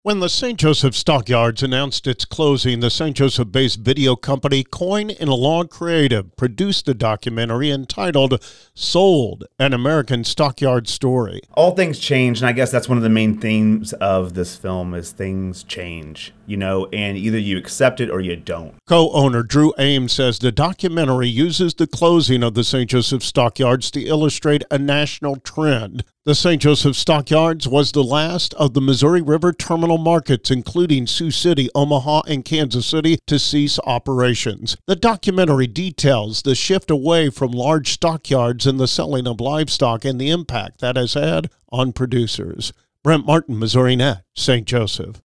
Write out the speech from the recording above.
When the St. Joseph Stockyards announced its closing, the St. Joseph-based video company Coin in Law Creative produced a documentary entitled Sold, an American Stockyard Story. All things change, and I guess that's one of the main themes of this film is things change, and either you accept it or you don't. Co-owner Drew Ames says the documentary uses the closing of the St. Joseph Stockyards to illustrate a national trend. The St. Joseph Stockyards was the last of the Missouri River terminal markets, including Sioux City, Omaha, and Kansas City, to cease operations. The documentary details the shift away from large stockyards and the selling of livestock and the impact that has had on producers. Brent Martin, Missouri Net, St. Joseph.